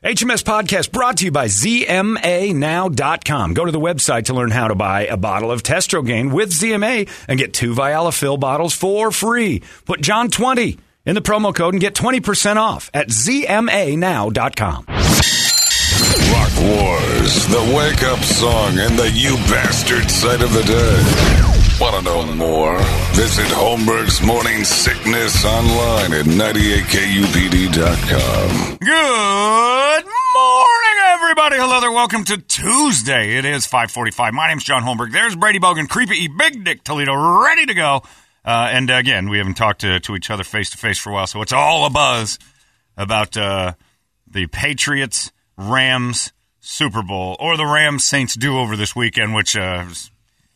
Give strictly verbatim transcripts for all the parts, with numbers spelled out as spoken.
H M S Podcast brought to you by Z M A now dot com. Go to the website to learn how to buy a bottle of Testrogain with Z M A and get two Vialafil bottles for free. Put John twenty in the promo code and get twenty percent off at Z M A now dot com. Rock Wars, the wake-up song and the you bastard sight of the day. Want to know more? Visit Holmberg's Morning Sickness online at ninety-eight K U P D dot com. Good morning, everybody. Hello there. Welcome to Tuesday. It is five forty-five. My name's John Holmberg. There's Brady Bogan, Creepy E, Big Dick Toledo, ready to go. Uh, and again, we haven't talked to, to each other face-to-face for a while, so it's all a buzz about uh, the Patriots Rams Super Bowl, or the Rams Saints do-over this weekend, which, uh, was,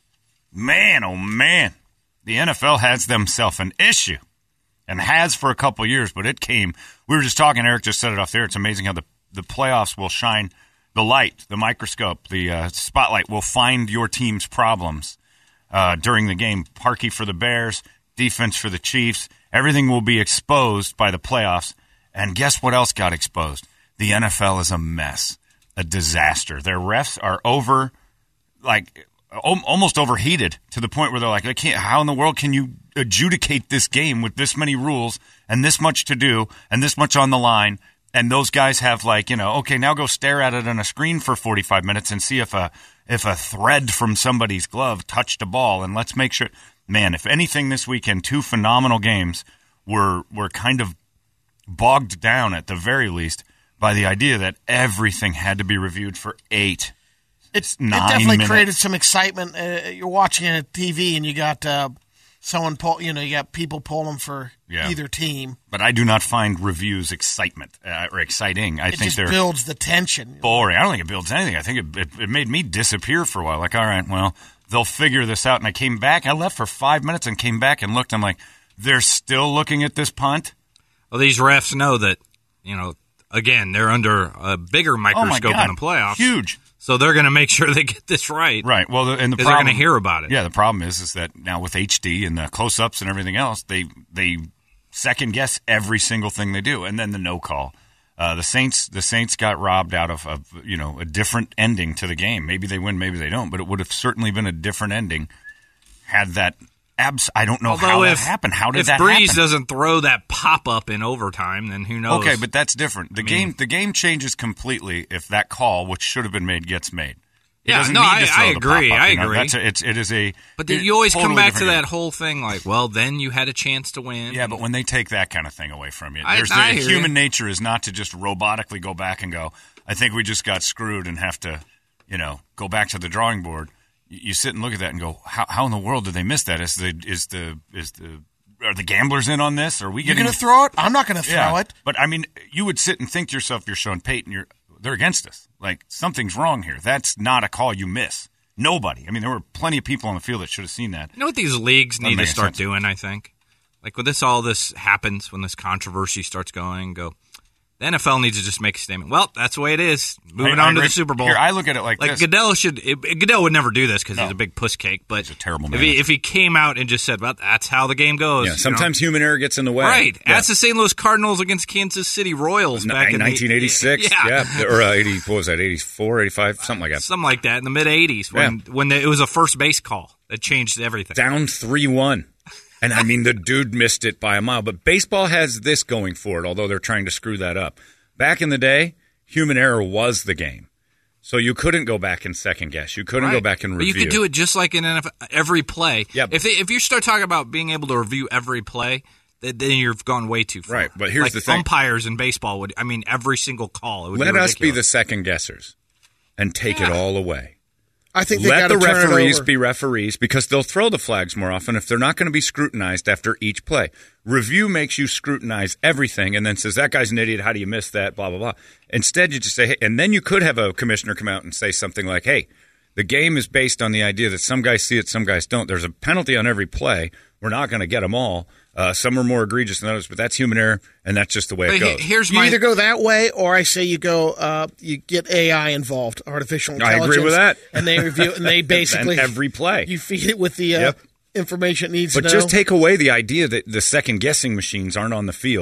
man, oh man, the N F L has themselves an issue, and has for a couple years, but it came, we were just talking, Eric just set it off there, it's amazing how the, the playoffs will shine the light, the microscope, the uh, spotlight will find your team's problems uh, during the game. Parkey for the Bears, defense for the Chiefs, everything will be exposed by the playoffs, and guess what else got exposed? The N F L is a mess, a disaster. Their refs are over, like, almost overheated to the point where they're like, I can't, how in the world can you adjudicate this game with this many rules and this much to do and this much on the line? And those guys have, like, you know, okay, now go stare at it on a screen for forty-five minutes and see if a if a thread from somebody's glove touched a ball, and let's make sure. Man, if anything this weekend, two phenomenal games were were kind of bogged down at the very least by the idea that everything had to be reviewed for eight. It's nine It definitely minutes. created some excitement. Uh, you're watching it on T V, and you got uh, someone pull. You know, you got people pulling for Yeah. either team. But I do not find reviews excitement uh, or exciting. I It think just they're builds the tension. boring. I don't think it builds anything. I think it, it, it made me disappear for a while. Like, all right, well, they'll figure this out. And I came back. I left for five minutes and came back and looked. I'm like, they're still looking at this punt? Well, these refs know that, you know, again, they're under a bigger Oh, my microscope God. in the playoffs. Huge. So they're going to make sure they get this right. Right. Well, the, and the Because they're problem, going to hear about it. Yeah, the problem is is that now with H D and the close-ups and everything else, they they second-guess every single thing they do. And then the no call. Uh, the Saints the Saints got robbed out of, of, you know, a different ending to the game. Maybe they win, maybe they don't, but it would have certainly been a different ending had that abs- I don't know Although how if, that happened. How did if that Breeze happen? doesn't throw that pop-up in overtime, then who knows? Okay, but that's different. The I mean- game the game changes completely if that call, which should have been made, gets made. He Yeah, doesn't no, need I- to throw I the agree, pop-up, I you know? agree. That's a, it's, it is a But then it- you always totally come back to different that game. whole thing like, well, then you had a chance to win. Yeah, but when they take that kind of thing away from you, I- there's I the hear human you. nature is not to just robotically go back and go, I think we just got screwed and have to, you know, go back to the drawing board. You, you sit and look at that and go, how, how in the world did they miss that? Is the is the is the are the gamblers in on this? Are we You're getting going to throw it? I'm not going to throw yeah, it. But I mean, you would sit and think to yourself, you're Sean Payton, you're they're against us. Like, something's wrong here. That's not a call you miss. Nobody. I mean, there were plenty of people on the field that should have seen that. You know what these leagues need Doesn't to make start sense. doing, I think? Like, when this all this happens, when this controversy starts going, go, the N F L needs to just make a statement. Well, that's the way it is. Moving I- I on to agree. the Super Bowl. Here, I look at it like Like this. Goodell should. It, Goodell would never do this because No. he's a big puss cake. But He's a terrible if man. he if he came out and just said, "Well, that's how the game goes." Yeah, you know? sometimes human error gets in the way. Right. Yeah. That's the Saint Louis Cardinals against Kansas City Royals N- back in the- nineteen eighty-six. Yeah. yeah. Or uh, eighty, what was that, eighty-four, eighty-five, something like that. Something like that in the mid eighties when when the, it was a first base call that changed everything. Down three one. And, I mean, the dude missed it by a mile. But baseball has this going for it, although they're trying to screw that up. Back in the day, human error was the game. So you couldn't go back and second guess. You couldn't go Right. back and But review. you could do it just like in N F L, every play. Yep. If they, if you start talking about being able to review every play, then, then you've gone way too far. Right, but here's like the thing. umpires in baseball would. I mean, every single call. It would Let be us be the ridiculous. second guessers and take it Yeah. all away. I think they Let got to the turn it referees over. be referees because they'll throw the flags more often if they're not going to be scrutinized after each play. Review makes you scrutinize everything and then says, that guy's an idiot, how do you miss that, blah, blah, blah. Instead, you just say, hey, and then you could have a commissioner come out and say something like, hey, the game is based on the idea that some guys see it, some guys don't. There's a penalty on every play. We're not going to get them all. Uh, some are more egregious than others, but that's human error, and that's just the way But it he- goes. here's You my either go that way, or I say you go. Uh, you get A I involved, artificial I intelligence. agree with that. And they review, and they basically And every play. you feed it with the uh, Yep. information it needs But to know. just take away the idea that the second guessing machines aren't on the field.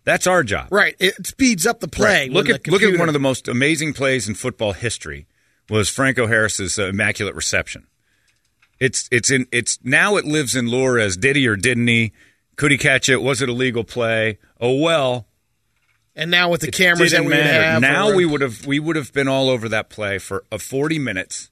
That's our job. Right. It speeds up the play. Right. Look when at the look at computer- one of the most amazing plays in football history was Franco Harris's uh, immaculate reception. It's it's in it's now it lives in lore as did he or didn't he? Could he catch it? Was it a legal play? Oh well. And now with the cameras that Didn't we would matter. have, Now or- we would have we would have been all over that play for uh, forty minutes,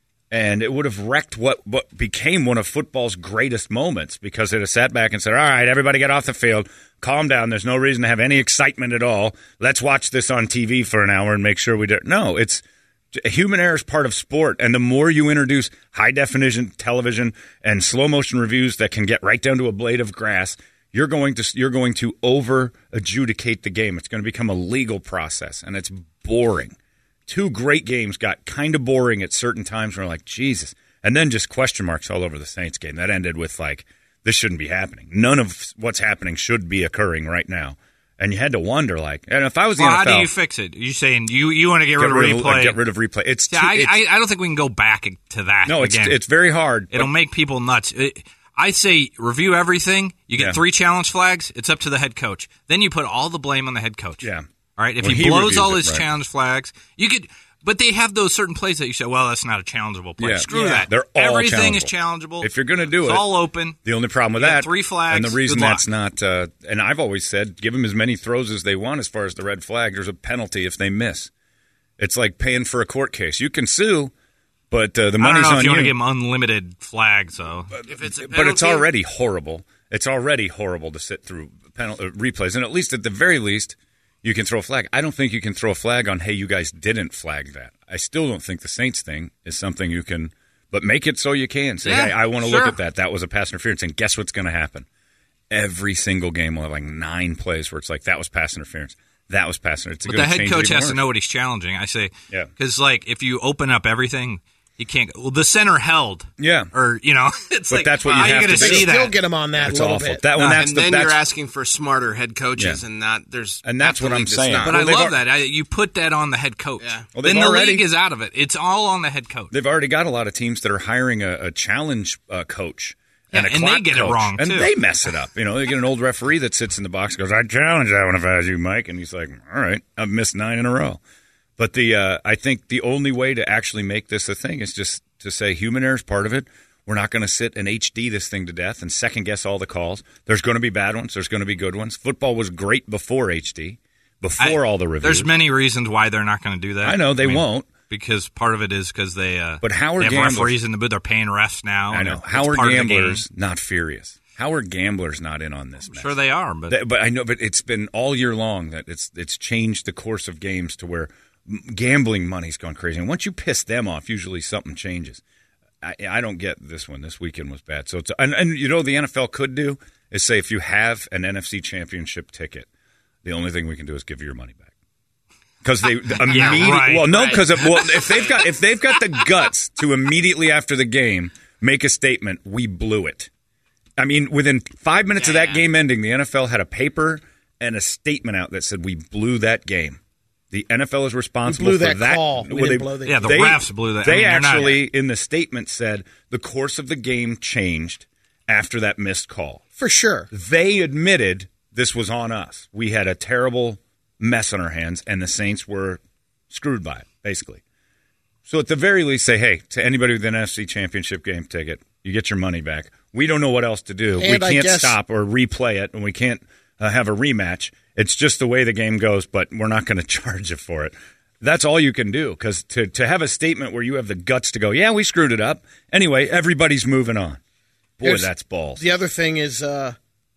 and it would have wrecked what what became one of football's greatest moments because it have sat back and said, "All right, everybody, get off the field, calm down. There's no reason to have any excitement at all. Let's watch this on T V for an hour and make sure we do." No, it's human error is part of sport, and the more you introduce high definition television and slow motion reviews that can get right down to a blade of grass, you're going to you're going to over adjudicate the game. It's going to become a legal process, and it's boring. Two great games got kind of boring at certain times. Where we're like, Jesus, and then just question marks all over the Saints game. That ended with like, this shouldn't be happening. None of what's happening should be occurring right now. And you had to wonder, like, and if I was the Well, N F L, how do you fix it? You saying you, you want to get, get rid of rid replay? of, get rid of replay. It's, too, Yeah, I, it's I, I don't think we can go back to that. no, it's again. it's very hard. It'll but- make people nuts. It, I say review everything. You get Yeah. three challenge flags. It's up to the head coach. Then you put all the blame on the head coach. Yeah. All right. If When he he blows reviews all it, his right. challenge flags, you could. But they have those certain plays that you say, well, that's not a challengeable play. Yeah. Screw Yeah. that. They're all Everything is challengeable. challengeable. If you're going to do it's it, all open. The only problem with You got that, three flags, and the reason good luck. that's not, uh, and I've always said, give them as many throws as they want as far as the red flag. There's a penalty if they miss. It's like paying for a court case. You can sue, but uh, the I don't money's know on if you you. want to give them unlimited flags, though. If it's a but it's penalty- already horrible. It's already horrible to sit through penalty, uh, replays, and at least at the very least, you can throw a flag. I don't think you can throw a flag on, hey, you guys didn't flag that. I still don't think the Saints thing is something you can, but make it so you can. Say, Yeah, hey, I want to sure. look at that. That was a pass interference, and guess what's going to happen? Every single game will have like nine plays where it's like, that was pass interference. That was pass interference. It's But gonna the head change it coach even has to worse. know what he's challenging. I say, Yeah. because like if you open up everything, you can't. Well, the center held. Yeah. Or you know, it's But like that's what you how have are you to going do. see Still that? get them on that That's a little awful. bit. That one, Uh, that's and the, then that's, you're asking for smarter head coaches, Yeah. and not there's And that's half the what I'm league that's saying. not. But Well, I they've love al- that. I, you put that on the head coach. Yeah. Well, they've then the already- league is out of it. It's all on the head coach. They've already got a lot of teams that are hiring a, a challenge uh, coach and Yeah, a and they clock get it coach, wrong, and too. they mess it up. You know, they get an old referee that sits in the box and goes, "I challenge that one if I was you, Mike," and he's like, "All right, I've missed nine in a row." But the uh, I think the only way to actually make this a thing is just to say human error is part of it. We're not going to sit and H D this thing to death and second guess all the calls. There's going to be bad ones. There's going to be good ones. Football was great before H D, before I- all the reviews. There's many reasons why they're not going to do that. I know they mean, won't. because part of it is because they. Uh, But how are they have gamblers- referees in the booth? They're paying refs now. I and know. it's How are part of the game. gamblers not furious? How are gamblers not in on this mess? Sure, they are, but That- but I know, but it's been all year long that it's it's changed the course of games to where m- gambling money's gone crazy. And once you piss them off, usually something changes. I, I don't get this one. This weekend was bad. So it's and, and you know what the N F L could do is say if you have an N F C Championship ticket, the only thing we can do is give you your money back. Because they immediately right, well no right. because well if they've got if they've got the guts to immediately after the game make a statement, we blew it. I mean, within five minutes of that Yeah. game ending, the N F L had a paper and a statement out that said we blew that game. The N F L is responsible blew for that that. call. We Well, didn't they- blow the Yeah, the they- refs blew that. I They mean, they're not- actually, in the statement, said the course of the game changed after that missed call. For sure. They admitted this was on us. We had a terrible mess on our hands, and the Saints were screwed by it, basically. So at the very least, say, hey, to anybody with an N F C Championship game ticket, you get your money back. We don't know what else to do. And we I can't guess- stop or replay it, and we can't uh, have a rematch. It's just the way the game goes, but we're not going to charge you for it. That's all you can do, because to, to have a statement where you have the guts to go, yeah, we screwed it up. Anyway, everybody's moving on. Boy, Here's- that's balls. The other thing is, uh,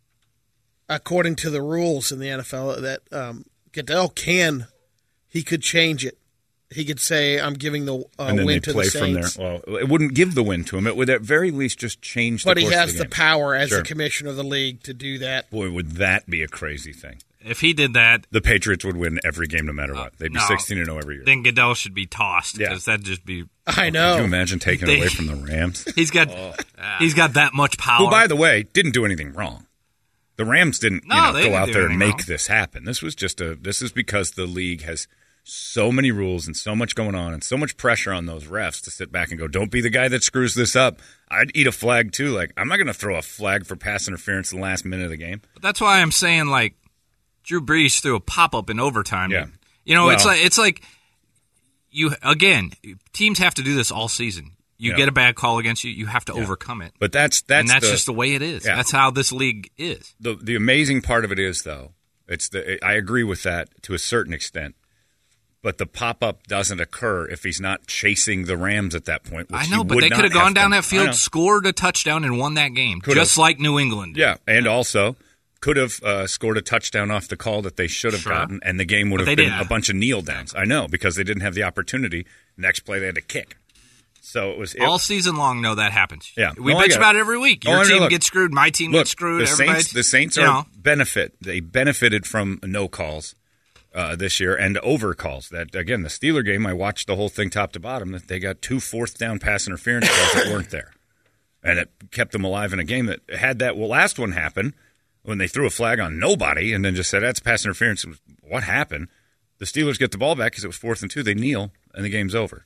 according to the rules in the N F L, that um, Goodell can, he could change it. He could say, "I'm giving the uh, and then win they to play the from there. Saints." Well, it wouldn't give the win to him. It would at very least just change the But he course has of the the, game. power as Sure. the commissioner of the league to do that. Boy, would that be a crazy thing. if he did that, The Patriots would win every game no matter what. They'd be no. sixteen and oh every year. then Goodell should be tossed Yeah. because that'd just be. I know. Could you imagine taking They- it away from the Rams? He's got. He's got that much power. Who, by the way, didn't do anything wrong. The Rams didn't No, you know, they go didn't out do there and anything make wrong. this happen. This was just a. This is because the league has so many rules and so much going on and so much pressure on those refs to sit back and go, "Don't be the guy that screws this up." I'd eat a flag too. Like, I'm not going to throw a flag for pass interference in the last minute of the game. That's why I'm saying, like, Drew Brees threw a pop-up in overtime. Yeah. You know, Well- it's like it's like you again, teams have to do this all season. You Yeah. get a bad call against you, you have to overcome it. But that's that's and that's the, just the way it is. Yeah. That's how this league is. the the amazing part of it is though. It's the I agree with that to a certain extent. But the pop-up doesn't occur if he's not chasing the Rams at that point. Which I know, he but would they not could have gone have down done. that I know. field, scored a touchdown, and won that game, Could've. just like New England did. Yeah, and also could have uh, scored a touchdown off the call that they should have Sure. gotten, and the game would But have they been didn't. a bunch of kneel downs. I know, because they didn't have the opportunity. Next play, they had to kick. So it was it, All season long, no, that happens. Yeah. we No, I bitch get it. about it every week. Oh, Your I know, team look. gets screwed. My team Look, gets screwed. the Everybody, Saints, the Saints you are know, benefit. They benefited from no calls uh, this year and over calls. That again, the Steeler game, I watched the whole thing top to bottom. That they got two fourth down pass interference calls that weren't there, and it kept them alive in a game that had that. Well, last one happened when they threw a flag on nobody and then just said that's pass interference. What happened? The Steelers get the ball back because it was fourth and two. They kneel and the game's over.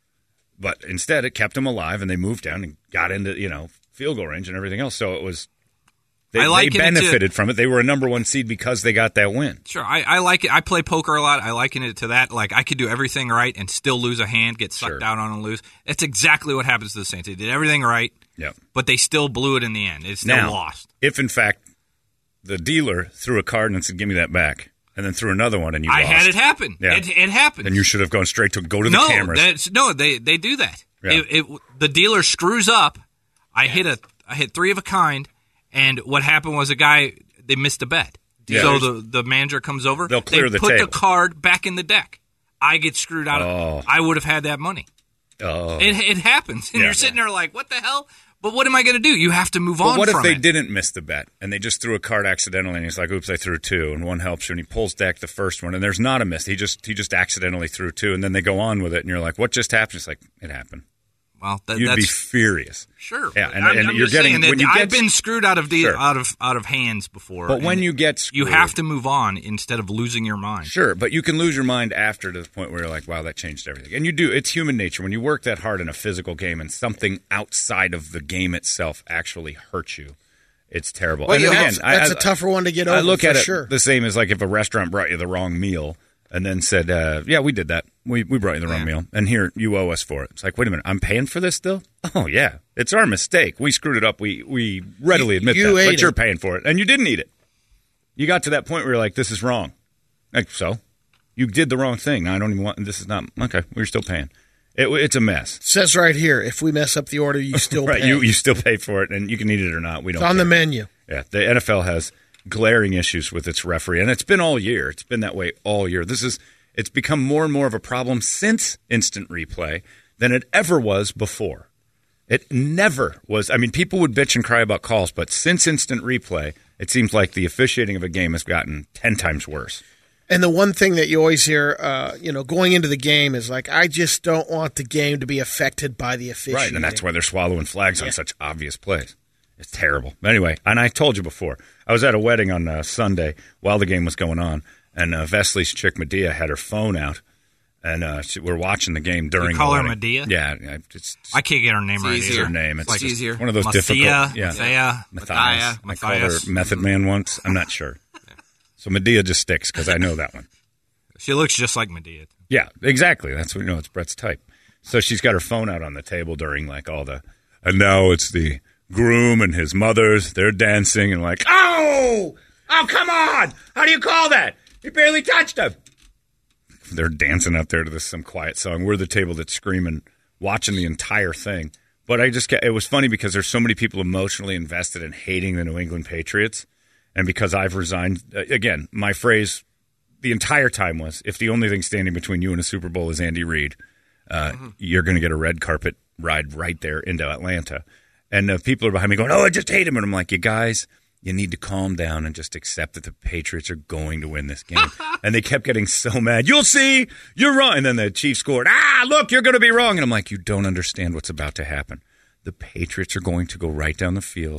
But instead, it kept them alive, and they moved down and got into you know field goal range and everything else. So it was they, I liken they it to- benefited from it. They were a number one seed because they got that win. Sure, I, I like it. I play poker a lot. I liken it to that. Like I could do everything right and still lose a hand, get sucked Sure. out on and lose. That's exactly what happens to the Saints. They did everything right, Yep. but they still blew it in the end. It's still Now, lost. if in fact the dealer threw a card and said, "Give me that back," and then threw another one and you I lost, had it happen. Yeah. It, it happened. then you should have gone straight to go to the no, cameras. that's, no, they they do that. Yeah. It, it, the dealer screws up. I hit a I hit three of a kind, and what happened was a guy they missed a bet. Yeah. So the the manager comes over. They'll clear they the put table. the card back in the deck. I get screwed out. Oh. of I would have had that money. oh. It, it happens, and Yeah. you're sitting there like, "What the hell?" But what am I going to do? You have to move But on. what if from they it. didn't miss the bet and they just threw a card accidentally and he's like, "Oops, I threw two," and one helps you, and he pulls back the first one, and there's not a miss. He just he just accidentally threw two, and then they go on with it, and you're like, "What just happened?" It's like it happened. Well, that, You'd that's be furious. sure. Yeah, and- I'm, and I'm you're just getting- saying that when you I've get- been screwed out of the Sure. out of out of hands before. But when and you get you screwed- have to move on instead of losing your mind. Sure, but you can lose your mind after to the point where you're like, wow, that changed everything. And you do. It's human nature. When you work that hard in a physical game and something outside of the game itself actually hurts you, it's terrible. Well, and yeah, again, that's, that's I- a tougher one to get I over. look for at it sure. the same as like if a restaurant brought you the wrong meal and then said, uh, yeah, we did that. We we brought you the wrong meal. And here, you owe us for it. It's like, wait a minute, I'm paying for this still? Oh, yeah. It's our mistake. We screwed it up. We, we readily admit You that. ate But you're it. paying for it. And you didn't eat it. You got to that point where you're like, this is wrong. Like, so? You did the wrong thing. I don't even want, this is not, okay, we're still paying. It, it's a mess. Says right here, if we mess up the order, you still Right, pay. you, you still pay for it, and you can eat it or not. We don't it's on care. the menu. Yeah, the N F L has glaring issues with its referee, and it's been all year. It's been that way all year. This is it's become more and more of a problem since instant replay than it ever was before. It never was. I mean, people would bitch and cry about calls, but since instant replay, it seems like the officiating of a game has gotten ten times worse. And the one thing that you always hear, uh, you know, going into the game is like, I just don't want the game to be affected by the officiating. Right, and that's why they're swallowing flags on such obvious plays. It's terrible. Anyway, and I told you before, I was at a wedding on uh, Sunday while the game was going on, and uh, Vesley's chick Medea had her phone out, and uh, she, we're watching the game during You call the her wedding. Medea? Yeah, I- it's, I can't get her name right. easier. it's either. her name. It's, It's just easier. one of those Mathia, difficult. Yeah, Mathia, Matthias. I called her Matthias. Method Man once. I'm not sure. So Medea just sticks because I know that one. She looks just like Medea. Yeah, exactly. That's what you know. It's Brett's type. So she's got her phone out on the table during like all the, and now it's the groom and his mothers. They're dancing and like, oh, oh, come on! How do you call that? You barely touched him. They're dancing out there to this some quiet song. We're the table that's screaming, watching the entire thing. But I just, it was funny because there's so many people emotionally invested in hating the New England Patriots, and because I've resigned. Again, my phrase the entire time was, if the only thing standing between you and a Super Bowl is Andy Reid, uh, mm-hmm. you're going to get a red carpet ride right there into Atlanta. And uh, people are behind me going, oh, I just hate him. And I'm like, you guys, you need to calm down and just accept that the Patriots are going to win this game. And they kept getting so mad. You'll see, you're wrong. And then the Chiefs scored. Ah, look, you're going to be wrong. And I'm like, you don't understand what's about to happen. The Patriots are going to go right down the field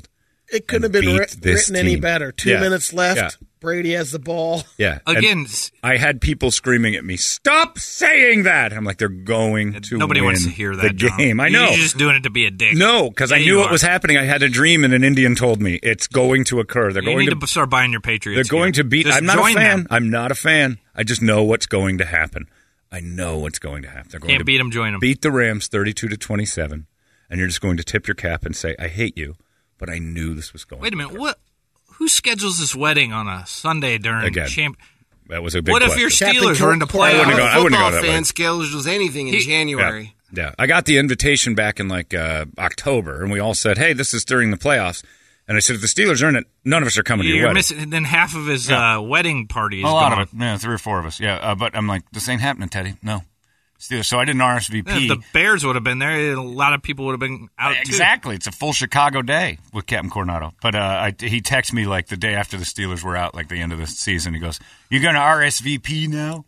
It couldn't have and been beat writ- this written any team. better. Two Yeah. minutes left. Yeah. Brady has the ball. Yeah. And Again, s- I had people screaming at me, "Stop saying that!" I'm like, "They're going to nobody win wants to hear that. the John. game." I know. You're just doing it to be a dick. No, because Yeah, I you knew are. what was happening. I had a dream, and an Indian told me it's going to occur. They're You going need to. to start buying your Patriots. They're going here. to beat. Just I'm not a join fan. them. I'm not a fan. I just know what's going to happen. I know what's going to happen. They're going Can't to beat them, join them. beat the Rams thirty-two to twenty-seven, and you're just going to tip your cap and say, "I hate you," but I knew this was going. Wait a to minute. occur. What? Who schedules this wedding on a Sunday during Again, champ? That was a big What if question. your Captain Steelers Cor- were into Cor- I playoffs? wouldn't go- I wouldn't Football go that way. fan schedules anything in He- January. Yeah, yeah. I got the invitation back in like uh, October, and we all said, "Hey, this is during the playoffs." And I said, "If the Steelers are in it, none of us are coming to your You're wedding." missing. Then half of his Yeah. uh, wedding party is A lot gone. of it. Yeah, three or four of us. Yeah, uh, but I'm like, this ain't happening, Teddy. No. Steelers. So I didn't R S V P. If the Bears would have been there, a lot of people would have been out. too. Exactly. It's a full Chicago day with Captain Coronado. But uh, I, he texted me like the day after the Steelers were out, like the end of the season. He goes, "You going to R S V P now?"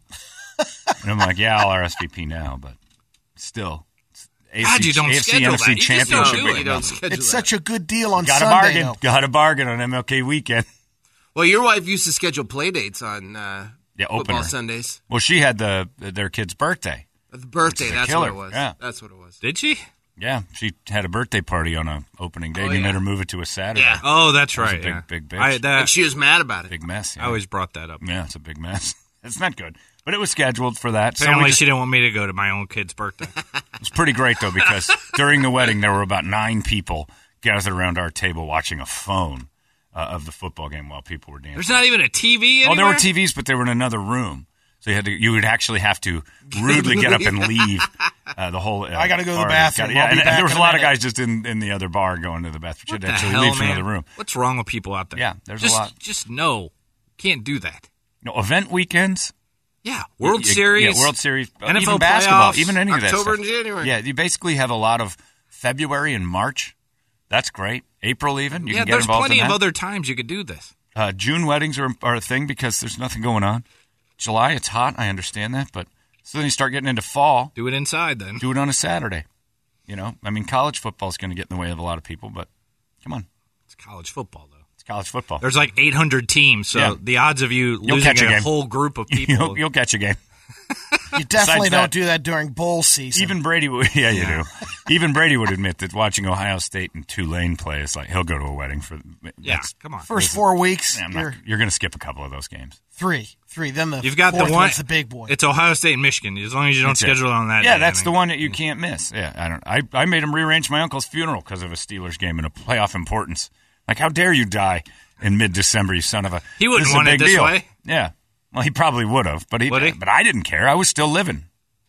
And I'm like, "Yeah, I'll R S V P now, but still." it's A F C, God, you don't A F C, schedule N F C that. You just don't championship. do No, it. you don't schedule It's that. such a good deal on Got a Sunday. bargain. though. Got a bargain on M L K weekend. Well, your wife used to schedule play dates on uh, Yeah, football opener. Sundays. Well, she had the their kid's birthday. The birthday, Which is a that's killer. what it was. Yeah. That's what it was. Did she? Yeah, she had a birthday party on a opening day. Oh, We yeah. made her move it to a Saturday. Yeah. Oh, that's was a right. big- yeah. big bitch. I, that, And she was mad about it. Big mess. Yeah. I always brought that up. yeah, it's a big mess. It's not good, but it was scheduled for that. So we Apparently, just- she didn't want me to go to my own kid's birthday. It was pretty great, though, because during the wedding, there were about nine people gathered around our table watching a phone uh, of the football game while people were dancing. There's not even a T V anywhere. Oh, there were T Vs, but they were in another room. So you had to, you would actually have to rudely get up and leave uh, the whole. Uh, I gotta go to the party. bathroom. Yeah, I'll be and, back there was in a a lot of minute. guys just in, in the other bar going to the bathroom. What Should the actually hell, leave to man? another room. What's wrong with people out there? Yeah, there's a just, lot. Just no, can't do that. No, event weekends. Yeah, World You- Series, yeah, World Series, uh, N F L even basketball, playoffs, even any of that October stuff. and January. Yeah, you basically have a lot of February and March. That's great. April even. You yeah, can get there's involved plenty in of that. other times you could do this. Uh, June weddings are, are a thing because there's nothing going on. July, it's hot. I understand that, but so then you start getting into fall. Do it inside then. Do it on a Saturday. You know, I mean, college football is going to get in the way of a lot of people, but come on, It's college football though. it's college football. There's like eight hundred teams, so Yeah. the odds of you You'll losing catch a a game. whole group of people. you'll, you'll catch a game. You definitely Besides don't that- do that during bowl season. Even Brady, would, yeah, you do. Even Brady would admit that watching Ohio State and Tulane play is like he'll go to a wedding for. yeah, that's- come on. First four weeks, Yeah, I'm you're not, you're going to skip a couple of those games. three, three. Then the You've got fourth the one. one's the big boy. It's Ohio State and Michigan. As long as you don't That's it. schedule it on that. Yeah, day, that's I the think. one that you can't miss. Yeah, I don't. I, I made him rearrange my uncle's funeral because of a Steelers game and a playoff importance. Like, how dare you die in mid-December, you son of a? He wouldn't this is a want it big this deal. way. Yeah, well, he probably would have, but he, Would he? but I didn't care. I was still living.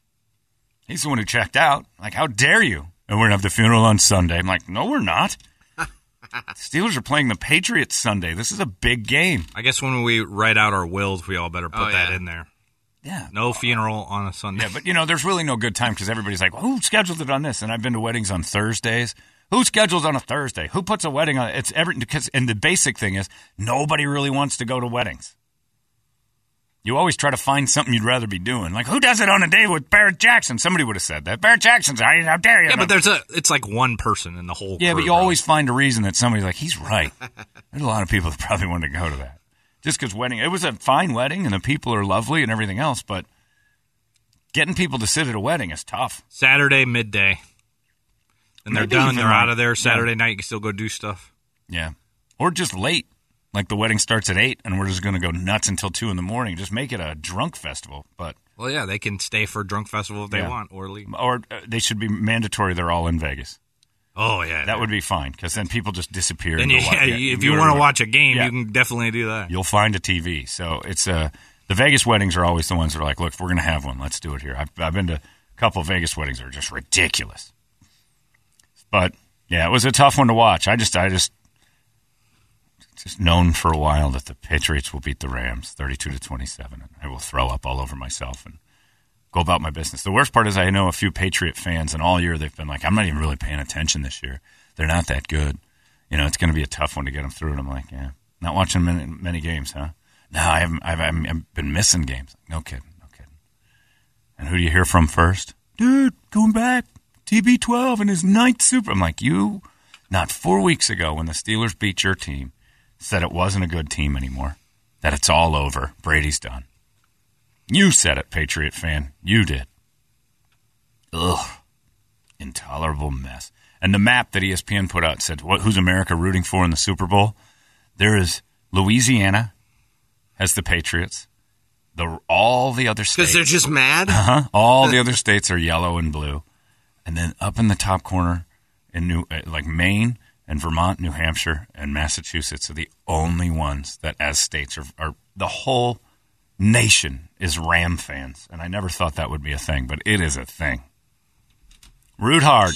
He's the one who checked out. Like, how dare you? And we're gonna have the funeral on Sunday. I'm like, no, we're not. Steelers are playing the Patriots Sunday. This is a big game. I guess when we write out our wills, we all better put Oh, that yeah. in there. Yeah. No funeral on a Sunday. Yeah, but you know, there's really no good time because everybody's like, well, who scheduled it on this? And I've been to weddings on Thursdays. Who schedules on a Thursday? Who puts a wedding on? It's every because and the basic thing is nobody really wants to go to weddings. You always try to find something you'd rather be doing. Like, who does it on a day with Barrett Jackson? Somebody would have said that. Barrett Jackson's, how how dare you? yeah, but there's a. It's like one person in the whole. Yeah, crew, but you bro. always find a reason that somebody's like, he's right. There's a lot of people that probably want to go to that. Just because wedding, it was a fine wedding and the people are lovely and everything else, but getting people to sit at a wedding is tough. Saturday midday. And they're Maybe done. even They're like- out of there. Saturday night, you can still go do stuff. Yeah. Or just late. Like the wedding starts at eight and we're just going to go nuts until two in the morning. Just make it a drunk festival. But Well, yeah, they can stay for a drunk festival if they Yeah. want or leave. Or uh, they should be mandatory. They're all in Vegas. Oh yeah, That would be fine because then people just disappear. Then and you, go watch- yeah, yeah, you- if go you to want to a- watch a game, Yeah. you can definitely do that. You'll find a T V. So it's uh, the Vegas weddings are always the ones that are like, look, if we're going to have one, let's do it here. I've, I've been to a couple of Vegas weddings that are just ridiculous. But yeah, it was a tough one to watch. I just, I just, just known for a while that the Patriots will beat the Rams thirty-two to twenty-seven. And I will throw up all over myself and go about my business. The worst part is I know a few Patriot fans, and all year they've been like, I'm not even really paying attention this year. They're not that good. You know, it's going to be a tough one to get them through. And I'm like, yeah, not watching many, many games, huh? No, I haven't. I've, I've been missing games. No kidding, no kidding. And who do you hear from first? Dude, going back, T B twelve and his ninth Super. I'm like, you not four weeks ago when the Steelers beat your team, said it wasn't a good team anymore, that it's all over, Brady's done. You said it, Patriot fan. You did. Ugh. Intolerable mess. And the map that E S P N put out said, what, who's America rooting for in the Super Bowl? There is Louisiana has the Patriots. The all the other states. Because they're just mad? Uh-huh. All the other states are yellow and blue. And then up in the top corner, in New, like Maine and Vermont, New Hampshire, and Massachusetts are the only ones that, as states, are, are the whole nation is Ram fans. And I never thought that would be a thing, but it is a thing. Root hard.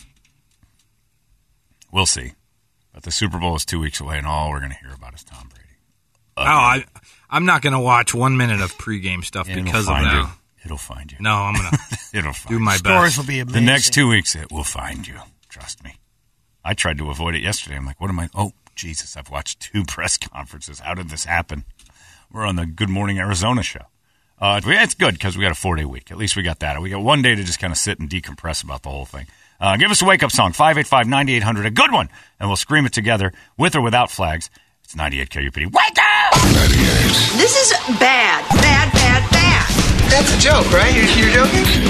We'll see. But the Super Bowl is two weeks away, and all we're going to hear about is Tom Brady. Ugly. Oh, I, I'm not going to watch one minute of pregame stuff It'll because of find that. you. It'll find you. No, I'm going to It'll find do my you. Stories best. will be amazing. The next two weeks, it will find you. Trust me. I tried to avoid it yesterday. I'm like, what am I? Oh, Jesus, I've watched two press conferences. How did this happen? We're on the Good Morning Arizona show. Uh, it's good because we got a four-day week. At least we got that. We got one day to just kind of sit and decompress about the whole thing. Uh, give us a wake-up song, five eight five, nine eight hundred, a good one, and we'll scream it together, with or without flags. It's ninety-eight K U P D. Wake up! ninety-eight. This is bad, bad, bad, bad. That's a joke, right? You're, you're joking?